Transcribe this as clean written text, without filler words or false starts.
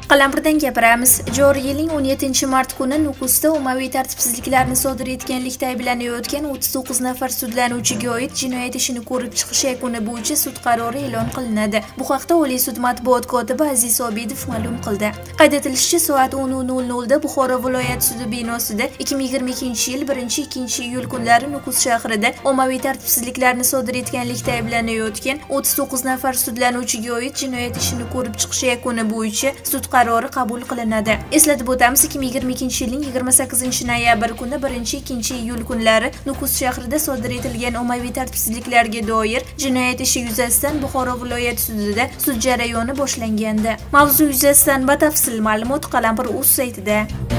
Qalampirdan gapiramiz. Joriy yilning 17-mart kuni Nukusda ommaviy tartibsizliklarni sodir etganlikda ayblanayotgan 39 nafar sudlanuvchiga oid jinoyat ishini ko'rib chiqish yakuni bo'yicha sud qarori e'lon qilinadi. Bu haqda Oliy sud matbuot kotibi Aziz Obidov ma'lum qildi. Qayd etilishicha, soat 10:00 da Buxoro viloyat sudi binosida 2022-yil 1-2 iyul kunlari Nukus shahrida ommaviy tartibsizliklarni sodir etganlikda ayblanayotgan 39 nafar sudlanuvchiga oid jinoyat ishini ko'rib chiqish yakuni bo'yicha sud qarori qabul qilinadi. Eslatib o'tamiz, 2022-yilning 28-noyabr kuni 1-2 iyul kunlari Nukus shahrida sodir etilgan ommaviy tartibsizliklarga doir jinoyat ishi yuzasidan Buxoro viloyat sudida sud jarayoni boshlangandi. Mavzu yuzasidan batafsil ma'lumot Qalampir.uz saytida.